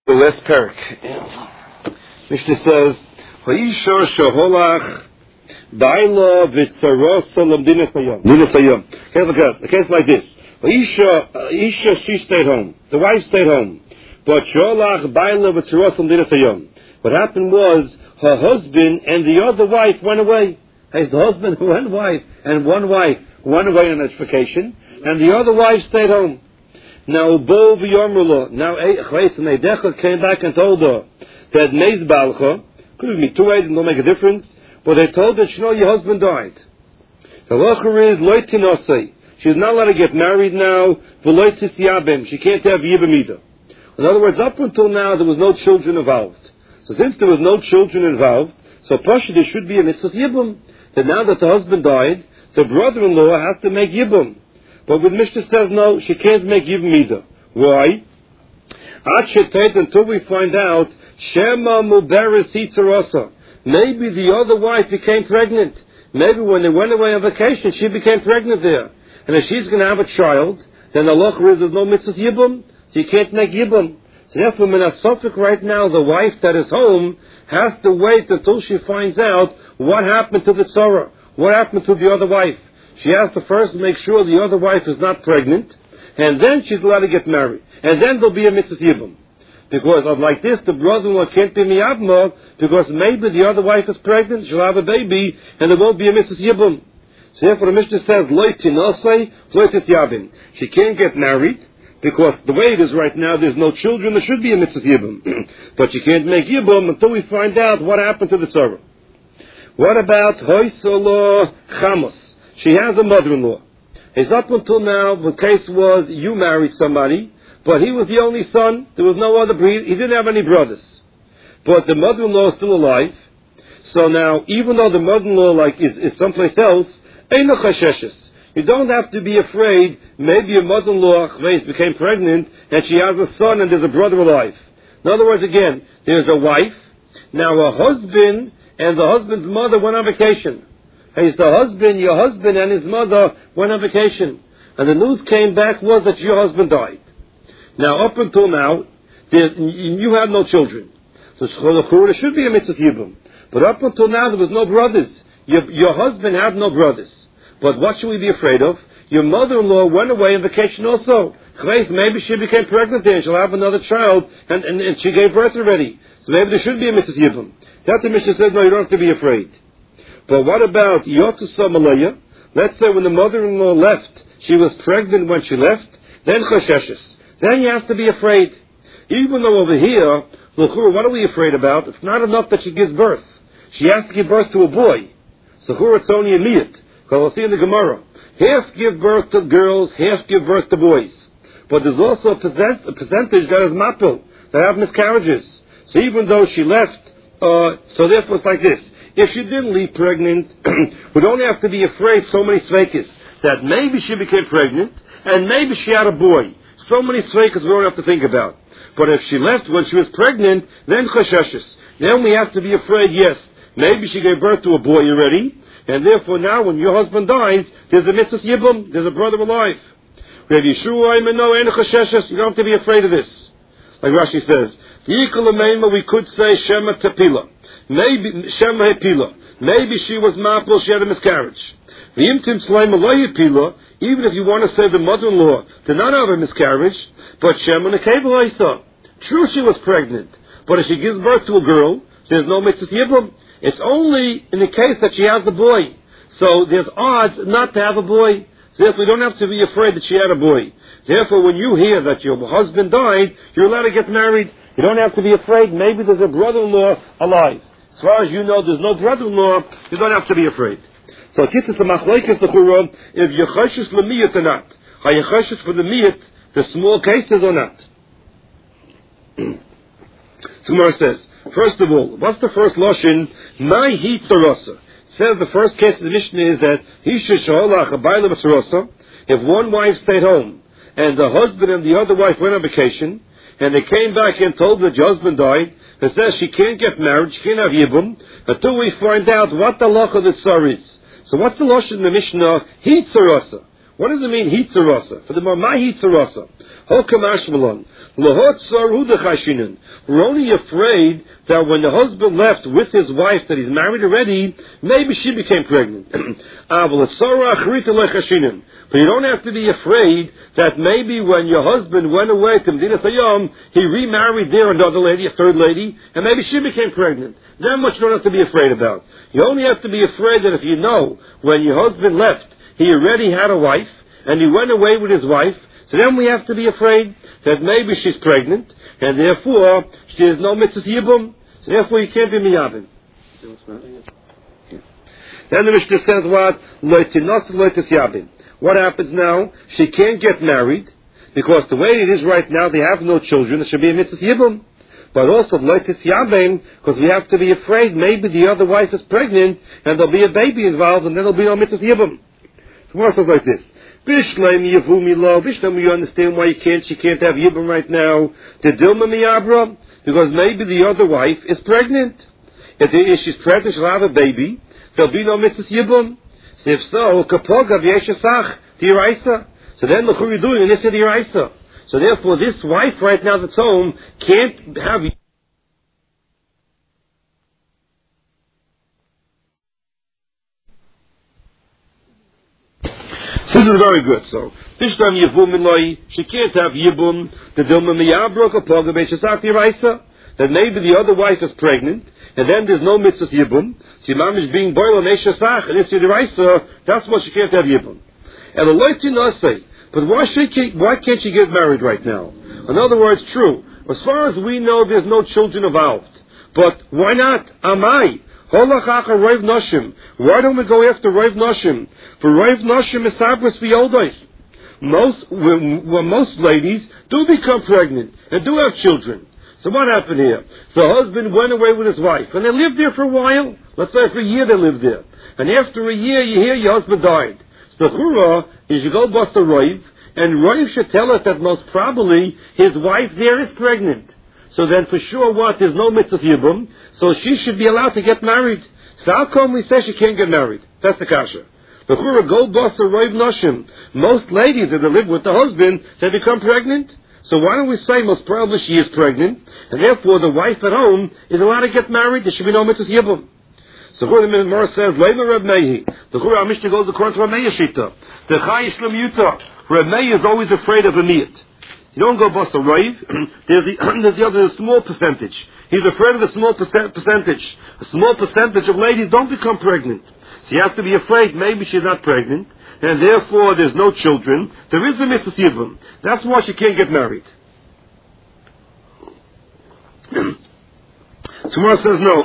The last parak. Mishnah says, "Vayishar sheholach daila v'tzaros lamdinas hayom." Dinas hayom. Okay, look at the case like this. Vayisha, she stayed home. The wife stayed home, but sheholach daila v'tzaros lamdinas hayom. What happened was her husband and the other wife went away. As the husband and one wife went away on a vacation, and the other wife stayed home. Now, Bo v'yomrula. Now, Eidecha came back and told her that Meis Balcha, could be 2 ways, it don't make a difference, but they told her, your husband died. The lacher is loitinosei. She's not allowed to get married now. V'loitis yabim. She can't have yibam either. In other words, up until now, there was no children involved. So since there was no children involved, so Pasha, there should be a mitzvah yibam. That now that the husband died, the brother-in-law has to make yibam. But with Mishnah says no, she can't make yibum either. Why? Until we find out Shema Muberes Hitzarasa. Maybe the other wife became pregnant. Maybe when they went away on vacation, she became pregnant there. And if she's going to have a child, then the law is there's no mitzvah yibum, so you can't make yibum. So therefore, Minasofik right now, the wife that is home has to wait until she finds out what happened to the tzara, what happened to the other wife. She has to first make sure the other wife is not pregnant, and then she's allowed to get married. And then there'll be a mitzvah yibum. Because of like this, the brother-in-law can't be miyabma, because maybe the other wife is pregnant, she'll have a baby, and there won't be a mitzvah yibum. So therefore the Mishnah says, Loi tinosei, loi tisyabim. She can't get married, because the way it is right now, there's no children, there should be a mitzvah yibum. But she can't make yibum until we find out what happened to the tzara. What about hoysolo chamos? She has a mother-in-law. It's up until now, the case was you married somebody, but he was the only son. There was no other breed. He didn't have any brothers. But the mother-in-law is still alive. So now, even though the mother-in-law is someplace else, you don't have to be afraid. Maybe your mother-in-law became pregnant and she has a son and there's a brother alive. In other words, again, there's a wife. Now her husband and the husband's mother went on vacation. He's the husband, your husband and his mother went on vacation. And the news came back was that your husband died. Now, up until now, you have no children. So there should be a mitzvah yibum. But up until now, there was no brothers. Your husband had no brothers. But what should we be afraid of? Your mother-in-law went away on vacation also. Maybe she became pregnant there and she'll have another child and she gave birth already. So maybe there should be a mitzvah yibum. That the Mishnah says, no, you don't have to be afraid. But what about Yotusa Malaya? Let's say when the mother-in-law left, she was pregnant when she left, then Chasheshes. Then you have to be afraid. Even though over here, what are we afraid about? It's not enough that she gives birth. She has to give birth to a boy. So it's only a miyat. Because we'll see in the Gemara. Half give birth to girls, half give birth to boys. But there's also a percentage that is mapil, that have miscarriages. So even though she left, so therefore it's like this. If she didn't leave pregnant, we don't have to be afraid so many sveikis that maybe she became pregnant and maybe she had a boy. So many sveikis we don't have to think about. But if she left when she was pregnant, then chasheshes. Then we have to be afraid, yes, maybe she gave birth to a boy already, and therefore now when your husband dies, there's a mitzvah yibum, there's a brother alive. We don't have to be afraid of this. Like Rashi says, we could say Shema Tepila. Maybe Shema Hepila. Maybe she was mapil, she had a miscarriage. V'imtim Slema Lo Hepila, even if you want to say the mother-in-law did not have a miscarriage, but Shema Nekeva Isa. True, she was pregnant, but if she gives birth to a girl, there's no mitzvah yibum. It's only in the case that she has a boy. So there's odds not to have a boy. So therefore, we don't have to be afraid that she had a boy. Therefore, when you hear that your husband died, you're allowed to get married. You don't have to be afraid. Maybe there's a brother-in-law alive. As far as you know, there's no brother-in-law, you don't have to be afraid. So, Kitzis Machlekes L'chura, if you're choshes l'miyat or not. Are you choshes for the miyat, the small cases or not? So, Gemara says, first of all, what's the first lashon? My heat tzarasa. Says the first case of the Mishnah is that Hisha Shaholach Abayla B'tzarasa, if one wife stayed home, and the husband and the other wife went on vacation, and they came back and told that your husband died, and says she can't get married, she can't have yibum, until we find out what the lach of the tsar is. So what's the lashon in the Mishnah? He tzarasa. What does it mean, hitzarasa? For the my hitzarasa. Hokamashmalon. Lohotzar hudachashinin. We're only afraid that when the husband left with his wife that he's married already, maybe she became pregnant. But you don't have to be afraid that maybe when your husband went away to Medina Sayyam, he remarried there another lady, a third lady, and maybe she became pregnant. That much you don't have to be afraid about. You only have to be afraid that if you know when your husband left, he already had a wife, and he went away with his wife, so then we have to be afraid that maybe she's pregnant, and therefore there is no mitzvah yibum, so therefore you can't be miyabim. Then the Mishnah says what? Loitinos loitis yabim. What happens now? She can't get married, because the way it is right now, they have no children, there should be a mitzvah yibum. But also loitis yabim, because we have to be afraid maybe the other wife is pregnant, and there'll be a baby involved, and then there'll be no mitzvah yibum. So it says like this. Bishleim yavumi lo. Bishleim, you understand why she can't have yibum right now. The dilma miyabra, because maybe the other wife is pregnant. If she's pregnant, she'll have a baby. There'll be no mitzvah yibum. So if so, kapoga v'yeshasach d'iraisa. So then look what you're doing, and this is d'iraisa. So therefore, this wife right now that's home can't have. This is very good. So, Bishlam Yivum Eloi, she can't have Yibum, the Dilma Miyabra, Kapoga Beshasach d'iraisa. That maybe the other wife is pregnant, and then there's no mitzvah Yibum. So your mom is being boiled on Eshasach, and it's d'iraisa, that's why she can't have Yibum. And Eloi Tinasei, but why can't she get married right now? In other words, true. As far as we know, there's no children involved. But why not? Amai. Why don't we go after Rav Noshim? For Rav Noshim is sabras v'yodos. Most ladies do become pregnant and do have children. So what happened here? The husband went away with his wife, and they lived there for a while. Let's say for a year they lived there. And after a year, you hear your husband died. So the chura is you go bust a Rav, and Rav should tell us that most probably his wife there is pregnant. So then for sure what? There's no mitzvah yibum, so she should be allowed to get married. So how come we say she can't get married? That's the kasha. The chura go bust a Rav Noshim. Most ladies that live with the husband, they become pregnant. So why don't we say most probably she is pregnant, and therefore the wife at home is allowed to get married, there should be no mitzvah yibum. So the Gemara says, Leila Reb Meir. The Chura Mishnah goes according to Reb Meir Shita. The Chai Shlem Yuta. Reb Meir is always afraid of a miyat. You don't go bust a Rav. There's the other small percentage. He's afraid of the small percentage. A small percentage of ladies don't become pregnant. So you have to be afraid maybe she's not pregnant, and therefore there's no children. There is a mitzvah yibum. That's why she can't get married. Tomorrow says no.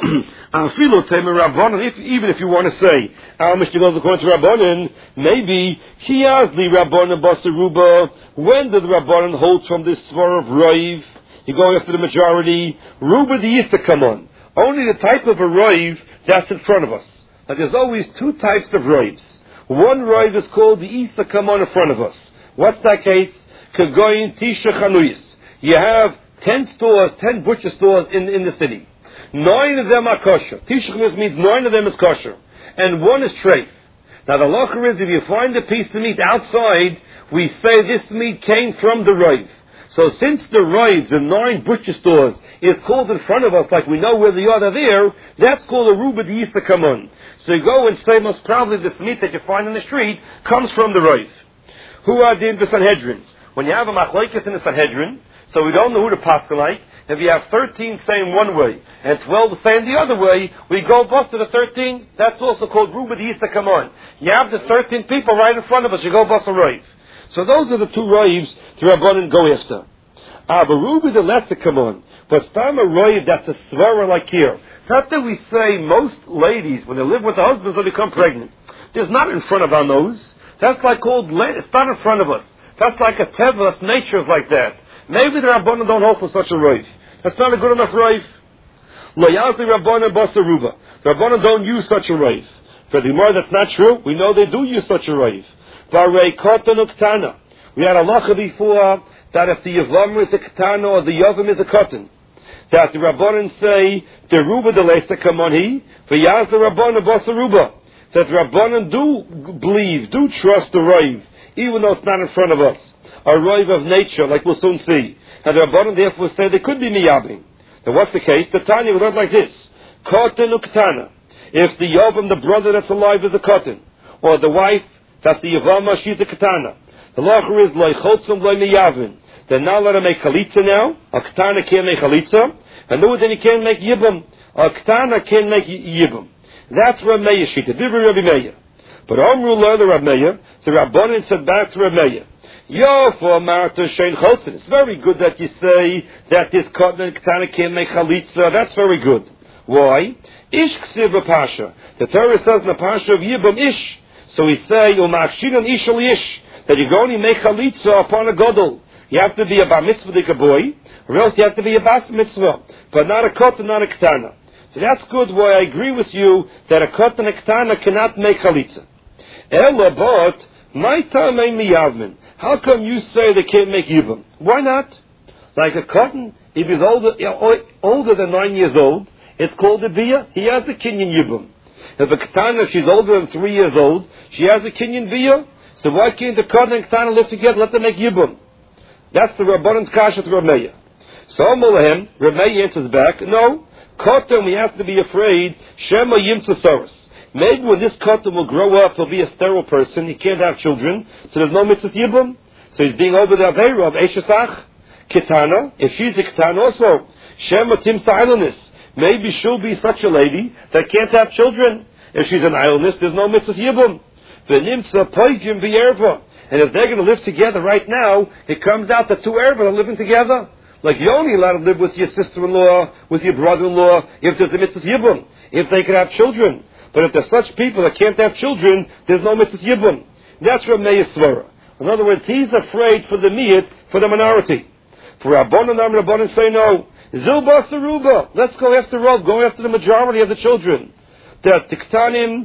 Even if you want to say our Mishnah goes according to Rabbanan, maybe he has the Rabbanan Basaruba. When did the Rabbanan hold from this svar of Rav? You're going after the majority. Ruba the used to come on. Only the type of a Rav that's in front of us. Like there's always two types of Ravs. One Rav is called the used to come on in front of us. What's that case? Kagoyin Tisha Chanuyis. You have 10 stores, 10 butcher stores in the city. 9 of them are kosher. Tishchus means 9 of them is kosher. And 1 is treif. Now the halacha is if you find a piece of meat outside, we say this meat came from the Rav. So since the Rav, the 9 butcher stores, is called in front of us like we know where they are there, that's called a ruba that used to come on. So you go and say most probably this meat that you find in the street comes from the Rav. Who are in the Sanhedrin? When you have a machlokes in the Sanhedrin, so we don't know who to paskin like. If you have 13 saying one way and 12 saying the other way, we go bust to the 13. That's also called ruba the used to come on. You have the 13 people right in front of us. You go bust a Rav. So those are the 2 Ravs the Rabbanan go after. But ruba the less to come on. But stam a Rav that's a svara like here. Not that we say most ladies when they live with the husbands they become pregnant. There's not in front of our nose. That's like called. It's not in front of us. That's like a tevas. Nature is like that. Maybe the Rabbanan don't hold for such a Rav. That's not a good enough Rav. Lo yazli Rabbanan basaruba. The Rabbanan don't use such a Rav. For the Gemara, that's not true. We know they do use such a Rav. Varei katan uktana. We had a lacha before that if the Yavam is a ketana or the Yavam is a katan, that the Rabbanan say the ruba the leisa kamoni for yazli Rabbanan basaruba. That the Rabbanan do believe, do trust the Rav even though it's not in front of us. A roiv of nature, like we'll soon see. And the Rabbanan therefore say they could be miyabim. Then what's the case? The Tanya will look like this. Koten uktana. If the Yovam, the brother that's alive, is a koten, or the wife, that's the Yavama, she's a katana. The lacher is loy chotzum loy miyavin. They're not allowed to make chalitza now. A katana can't make chalitza. And no, then he can't make yibam. A katana can't make yibam. That's Rav Meir shita. Dibri Rabbi Meir. But Omru lo the Rav Meir, the Rabbanan said back to Rav Meir, Yo, for Marta Shein Chotzen. It's very good that you say that this Koten Katana can't make Chalitza. That's very good. Why? Ish Ksiv Pasha. The Torah says in the Pasha of Yibam Ish. So we say, U'machshinan Ish al Ish. That you can only make Chalitza upon a Godel. You have to be a Bar Mitzvah boy, or else you have to be a Bas Mitzvah. But not a Koten, not a Katana. So that's good. Why I agree with you that a Koten Katana cannot make Chalitza. Ela but, my time ain't miyavmin. How come you say they can't make yibam? Why not? Like a cotton, if he's older than 9 years old, it's called a bia. He has a kinyan yibam. If a katana, she's older than 3 years old, she has a kinyan bia. So why can't the cotton and katana live together? Let them make yibam. That's the Rabbanan's kasha to Rav Meir. So Amolahem, Rav Meir answers back, no, cotton we have to be afraid, Shema Yimtza Soros. Maybe when this cotton will grow up, he'll be a sterile person, he can't have children, so there's no mitzvah yibum. So he's being over the Aveira of Eshesach, Kitana, if she's a Kitana also, Shema Timsa Islandess. Maybe she'll be such a lady that can't have children. If she's an islandess, there's no mitzvah yibum. V'nimtza poigim v'yerva. And if they're going to live together right now, it comes out that two erva are living together. Like you're only allowed to live with your sister-in-law, with your brother-in-law, if there's a mitzvah yibum, if they could have children. But if there's such people that can't have children, there's no mitzvah yibum. That's Rav Meir Svara. In other words, he's afraid for the miyat, for the minority. For Rabbanan say no. Zilba Saruba. Let's go after Rav, go after the majority of the children. That Tiktanim,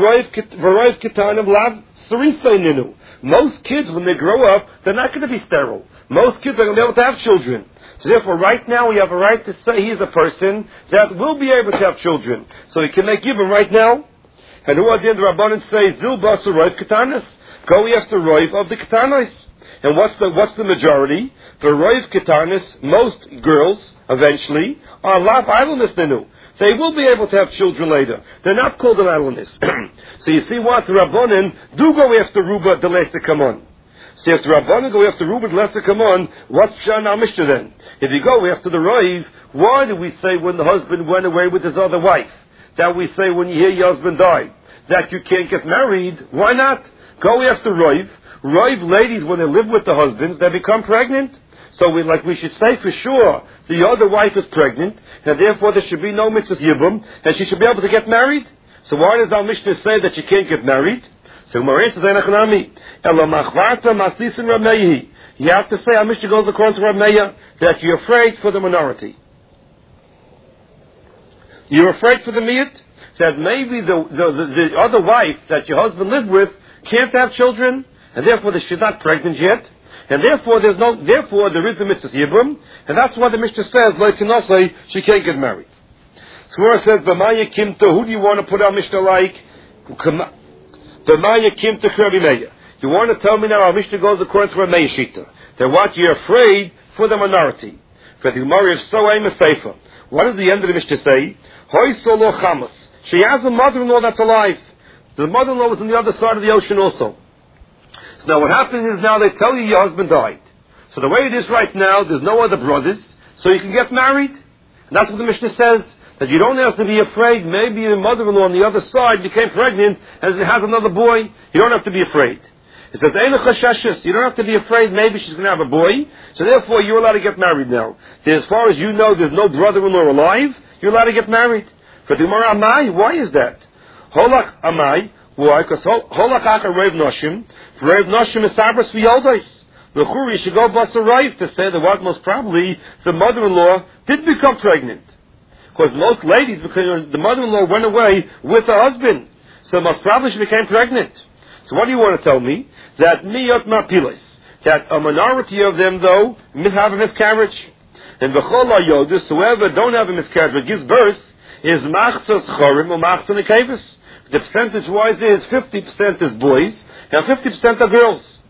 V'roiv Kitanim, Lav Sarisay Ninu. Most kids, when they grow up, they're not going to be sterile. Most kids are going to be able to have children. So therefore, right now, we have a right to say he's a person that will be able to have children. So he can make yibum right now. And who at the end of Rabbanan say, Zil Basa Roiv Ketanis. Go after Roiv of the Ketanis. And what's the majority? The Roiv Ketanis, most girls, eventually, are Lav Islandess Nenu. They will be able to have children later. They're not called an islandess. So you see what? The Rabbanan do go after Ruba, the last to come on. So if the Rabbanan go after Ruben Lesser come on, what's Shana Mishnah then? If you go after the Roiv, why do we say when the husband went away with his other wife? That we say when you hear your husband died, that you can't get married? Why not? Go after Roiv. Roiv ladies, when they live with the husbands, they become pregnant. So we should say for sure the other wife is pregnant, and therefore there should be no mitzvah yibum, and she should be able to get married. So why does our Mishnah say that she can't get married? So Gemara says, you have to say, our Mishnah goes according to Rav Meir, that you're afraid for the minority. You're afraid for the miyat, that maybe the other wife that your husband lived with can't have children, and therefore she's not pregnant yet, and therefore there is a mitzvah yibum, and that's why the Mishnah says, like Tinosai, she can't get married. So Gemara says, B'maya kimta, who do you want to put our Mishnah like? B'maya kimta Rav Meir. You want to tell me now our Mishnah goes according to Rav Meir Shita, that what you're afraid for the minority. For the Gemara, if so, I'm a sefer. What does the end of the Mishnah say? Hoi solo chamas. She has a mother-in-law that's alive. The mother-in-law was on the other side of the ocean also. So now what happens is now they tell you your husband died. So the way it is right now, there's no other brothers, so you can get married. And that's what the Mishnah says, that you don't have to be afraid. Maybe your mother-in-law on the other side became pregnant and has another boy. You don't have to be afraid. It says, you don't have to be afraid, maybe she's going to have a boy, so therefore you're allowed to get married now. So as far as you know, there's no brother-in-law alive, you're allowed to get married. For the Gemara Amai, why is that? Holach Amai, why? Because Holach Aka Rav Noshim, Rav Noshim is Sabras V'Yoldais. The Churi should go bust a Rav to say that what most probably the mother-in-law did become pregnant. Because most ladies, because the mother-in-law went away with her husband, so most probably she became pregnant. So what do you want to tell me? That miyot mapilis, that a minority of them though have a miscarriage, and v'chol ha'yodus, whoever don't have a miscarriage but gives birth, is machzos chorim or machzos nekevis. The percentage-wise is 50% is boys and 50% are girls.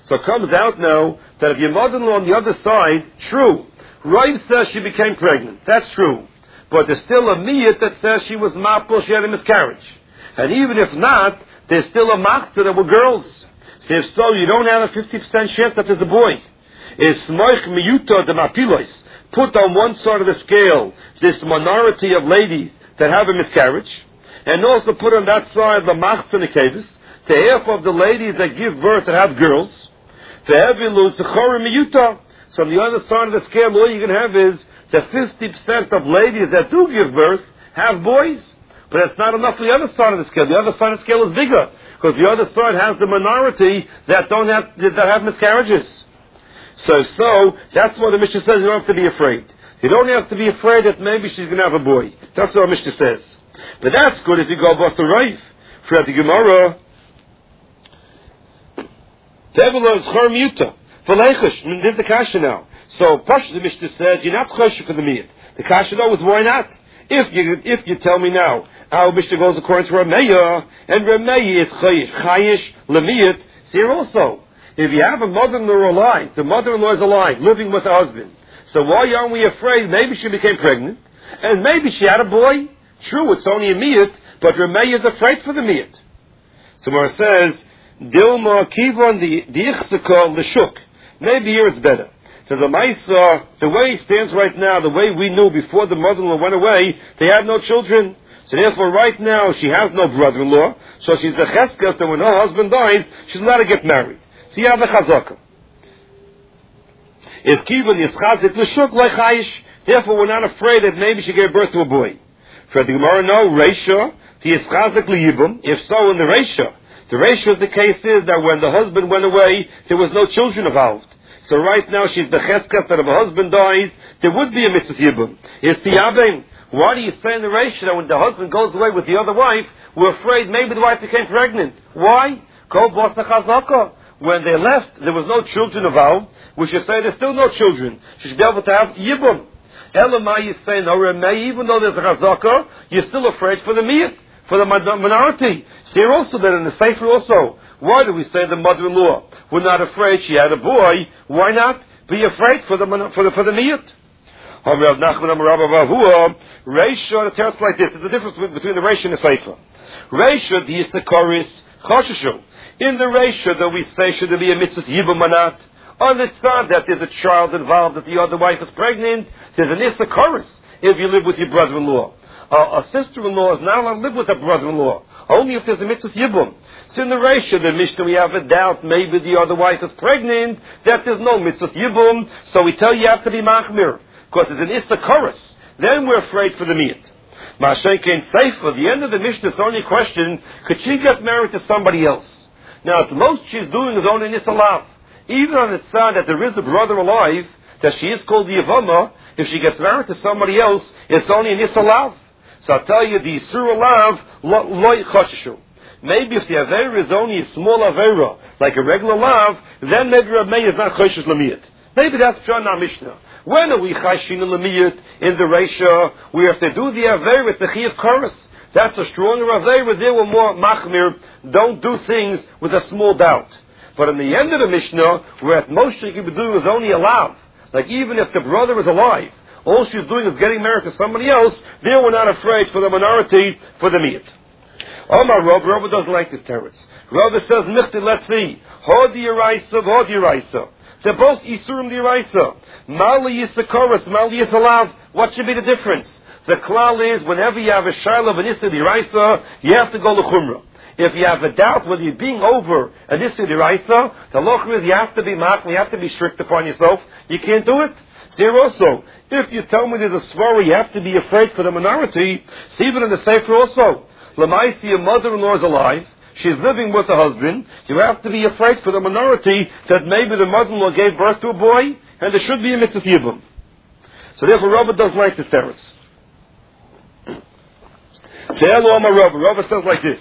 So it comes out now that if your mother-in-law on the other side, true, Rav says she became pregnant. That's true. But there's still a miyat that says she was mapul, she had a miscarriage. And even if not, there's still a machta that were girls. So if so, you don't have a 50% chance that there's a boy. Is smoich miyuta de mapilos, put on one side of the scale this minority of ladies that have a miscarriage, and also put on that side the machta nekevis, to half of the ladies that give birth that have girls. To heavilu sechora miyuta. So on the other side of the scale, all you're going to have is that 50% of ladies that do give birth have boys. But that's not enough for the other side of the scale. The other side of the scale is bigger, because the other side has the minority that have miscarriages. So that's why the Mishnah says you don't have to be afraid. You don't have to be afraid that maybe she's going to have a boy. That's what our Mishnah says. But that's good if you go Basa Rav. For the Gemara, Tevila is Chor Muta. For Leichish, this is the Kasha now. So Pasha the Mishnah says you're not Choshe for the Miyat. The Kasha though is why not? If you tell me now how Mishnah goes according to Rameya, and Rameya is Chayish Lemiyat, so here also, if you have a mother-in-law alive, the mother-in-law is alive, living with her husband, so why aren't we afraid maybe she became pregnant, and maybe she had a boy? True, it's only a miyat, but Rameya is afraid for the miyat. So where it says, Dilma Kivon the Ichsaka L'Shuk, maybe here it's better. So the Maisa, the way it stands right now, the way we knew before the mother-in-law went away, they had no children. So therefore right now she has no brother-in-law, so she's the cheskas that when her husband dies, she's allowed to get married. So you have the chazaka. If Kivon Yischazik L'Shuk like Chayish, therefore we're not afraid that maybe she gave birth to a boy. For the Gemara, no, Reisha, the Yischazik L'Yibum, if so in the Reisha. The Reisha of the case is that when the husband went away, there was no children involved. So right now she's the cheskas that if her husband dies, there would be a mitzvah yibum. Is tiyabim? Why do you say in the ratio that when the husband goes away with the other wife, we're afraid maybe the wife became pregnant? Why? Kol basa chazaka. When they left, there was no children involved. We should say there's still no children. She should be able to have yibum. Elamai, you say no remei, even though there's a chazaka, you're still afraid for the miyat, for the minority. See also that in the Sefer also. Why do we say the mother-in-law? We're not afraid she had a boy. Why not be afraid for the miyut? Reisha, it tells like this. There's a difference between the Reisha and the Sefer. Reisha, the Yisakaris, Choshishu. In the Reisha that we say should there be a mitzvah yibum manat. On the side that there's a child involved, that the other wife is pregnant, there's an Yisakaris if you live with your brother-in-law. A sister-in-law is not allowed to live with her brother-in-law. Only if there's a mitzvah yibum. So in the ratio, the Mishnah, we have a doubt, maybe the other wife is pregnant, that there's no mitzvah yibum, so we tell you have to be machmir, because it's an issachorus. Then we're afraid for the miyat. Ma'ashen kein sefer, the end of the Mishnah is only a question, could she get married to somebody else? Now, the most she's doing is only nisalav. Even on the side that there is a brother alive, that she is called the Yavama, if she gets married to somebody else, it's only a nisalav. So I'll tell you, the Yisur Alav, loy choshishu. Maybe if the Avera is only a small Avera, like a regular Lav, then maybe Rabbi is not choshish lamiyat. Maybe that's Pshat na Mishnah. When are we chashin lamiyat in the Reisha? We have to do the Avera, it's a Chiyav Chorus. That's a stronger Avera, there we're more machmir, don't do things with a small doubt. But in the end of the Mishnah, where at most she can be doing is only a Lav, like even if the brother is alive, all she's doing is getting married to somebody else, there we're not afraid for the minority, for the miyat. Omar Rav doesn't like this teretz. Rav says, Michti, let's see. Hodi Yeraisa. They're both Isurim Yeraisa. Mali Yisakaris, Mali Yisalav. What should be the difference? The klal is, whenever you have a Shiloh of an Isur Yeraisa, you have to go to Chumrah. If you have a doubt whether you're being over an Isur Yeraisa, the loch is you have to be machmir, you have to be strict upon yourself. You can't do it. There also, if you tell me there's a svara, you have to be afraid for the minority. See, even in the Sefer also, Lamaisi, your mother-in-law is alive, she's living with her husband, you have to be afraid for the minority that maybe the mother-in-law gave birth to a boy, and there should be a mitzvah yibum. So therefore, Rava doesn't like this teretz. Say hello, Rava. Rava says like this.